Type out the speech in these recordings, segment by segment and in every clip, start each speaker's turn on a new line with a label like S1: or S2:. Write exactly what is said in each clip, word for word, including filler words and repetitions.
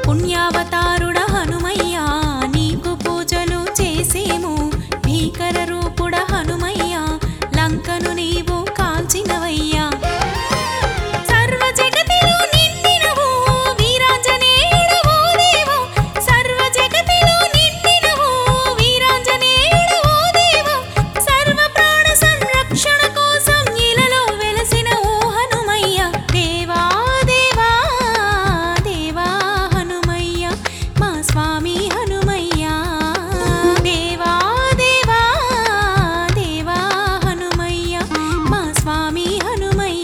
S1: పుణ్యావతారుడ హనుమయ్య నీకు పూజలు చేసేము భీకర రూపుడ హనుమయ్య లంకను నీవు కాల్చినవయ్యా సర్వ జగతిలో నిండినవు వీరాంజనేయుడు ఓ దేవా సర్వ జగతిలో నిండినవు వీరాంజనేయుడు ఓ దేవా సర్వ ప్రాణ సంరక్షణ కోసం ఇలలో వెలసిన ఓ హనుమయ్య దేవా దేవా దేవా హనుమయ్య మా స్వామి హనుమయ్య దేవా దేవా దేవా హనుమయ్య మా స్వామి హనుమయ్య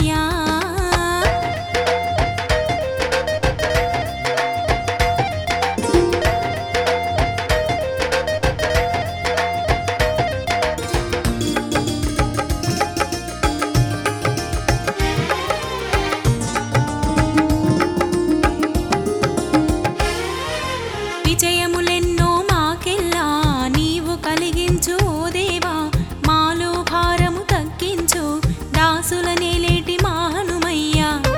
S1: విజయములెన్నో మాకెల్లా నీవు కలిగించు ఓ దేవా మాలో భారము తగ్గించు దాసుల నేలేటి మా హనుమయ్య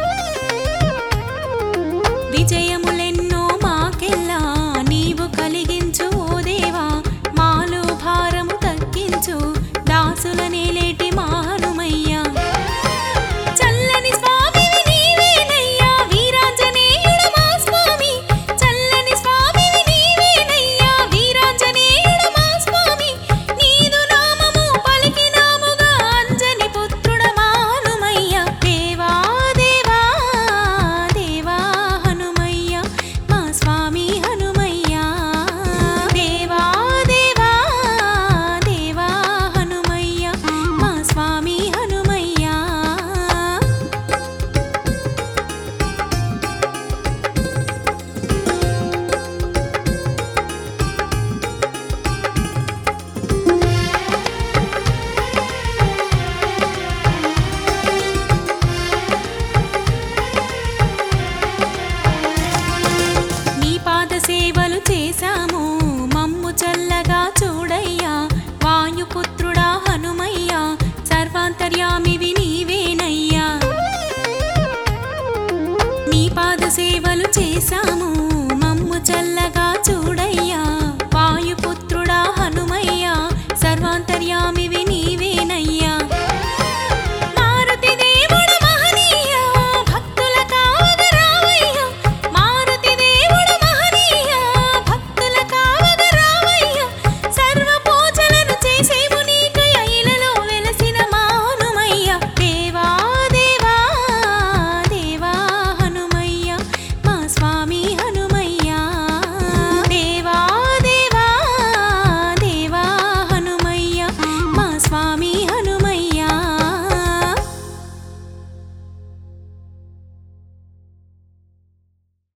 S1: విజయములెన్నో మాకెల్లా నీవు కలిగించు ఓ దేవా మాలో భారము తగ్గించు దాసుల నేలేటి మా హనుమయ్య చల్లని స్వామివి నీవేనయ్యా వీరాంజనేయుడు మా స్వామి చల్లని స్వామివి నీవేనయ్యా వీరాంజనేయుడు మా స్వామి నీదు నామము పలికినాముగా అంజని పుత్రుడ మా హనుమయ్య దేవా దేవా దేవా హనుమయ్య మా స్వామి హనుమయ్య దేవా దేవా దేవా హనుమయ్య మా స్వామి హనుమయ్య నీ పాద సేవలు చేశాము మమ్ము చల్లగా చూడయ్యా వాయుపుత్రుడా హనుమయ్య సర్వాంతర్యామివి నీవేనయ్యా నీ పాద సేవలు చేశాము మమ్ము చల్ల